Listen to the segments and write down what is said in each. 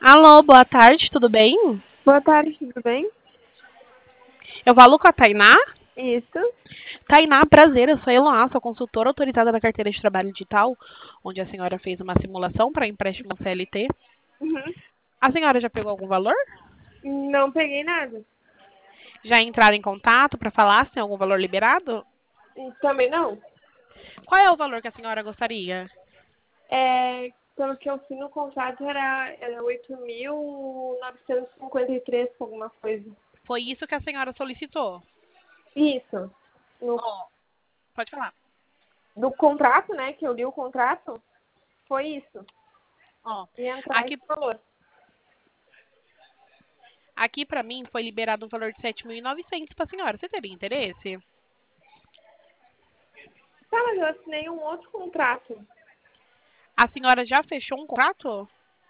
Alô, boa tarde, tudo bem? Boa tarde, tudo bem? Eu falo com a Tainá. Isso. Tainá, prazer, eu sou a Eloá, sou consultora autorizada da carteira de trabalho digital, onde a senhora fez uma simulação para empréstimo CLT. Uhum. A senhora já pegou algum valor? Não peguei nada. Já entraram em contato para falar se tem algum valor liberado? Também não. Qual é o valor que a senhora gostaria? Pelo que eu vi no contrato era 8.953 alguma coisa. Foi isso que a senhora solicitou? Isso. No, Ó, pode falar. do contrato, né? Que eu li o contrato, foi isso. Ó, E entrar esse aqui, valor. aqui para mim foi liberado um valor de 7.900 para a senhora. Você teria interesse? Tá, mas eu assinei um outro contrato. A senhora já fechou um contrato?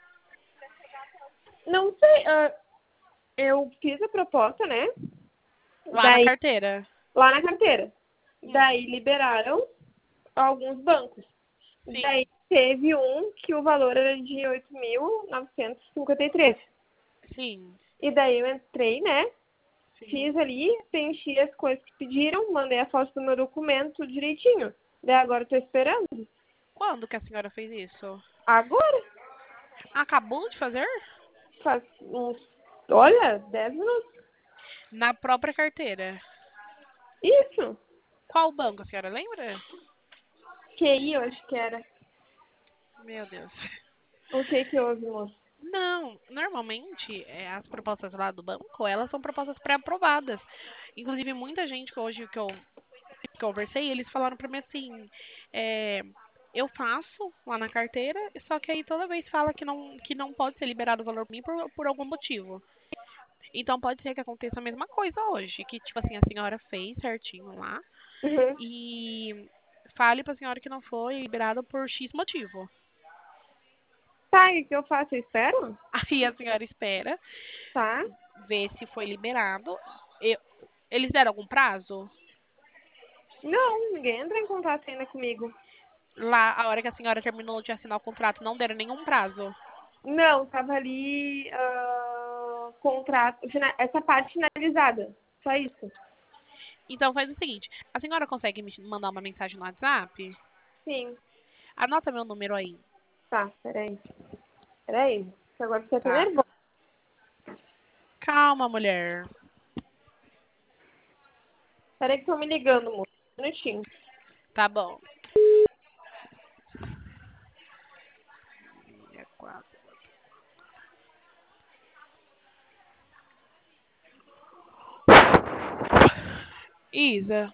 Não sei, eu fiz a proposta, né? Lá na Daí, carteira? lá na carteira. Hum, Daí liberaram alguns bancos. sim, Daí teve um que o valor era de 8.953. sim, E daí eu entrei, né? sim. Fiz ali, preenchi as coisas que pediram, mandei a foto do meu documento, tudo direitinho. Daí agora eu tô esperando. Quando que a senhora fez isso? Agora, Acabou de fazer? faz uns, olha, 10 minutos. Na própria carteira. Isso. Qual banco, a senhora lembra? QI, eu acho que era. Meu Deus. O que que houve, moço? Não, normalmente as propostas lá do banco, elas são propostas pré-aprovadas. Inclusive, muita gente que hoje que eu conversei, eles falaram pra mim assim, é, eu faço lá na carteira, só que aí toda vez fala que não pode ser liberado o valor pra mim por algum motivo. Então pode ser que aconteça a mesma coisa hoje, que tipo assim, a senhora fez certinho lá Uhum. e fale pra senhora que não foi liberado por X motivo. Tá, e o que eu faço? Eu espero? Aí a senhora espera, Tá. ver se foi liberado. Eu- Eles deram algum prazo? Não, ninguém entra em contato ainda comigo. Lá, a hora que a senhora terminou de assinar o contrato, não deram nenhum prazo. Não, tava ali contrato, essa parte finalizada. Só isso. Então faz o seguinte, a senhora consegue me mandar uma mensagem no WhatsApp? Sim. Anota meu número aí, Tá, peraí. Peraí. Agora você tá tá? nervosa. Calma, mulher. Peraí que estão me ligando, moço. Um minutinho. Tá bom. É quatro. Isa,